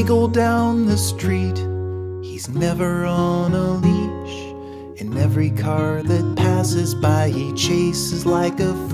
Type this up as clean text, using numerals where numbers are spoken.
wiggle down the street. He's never on a leash. In every car that passes by, he chases like a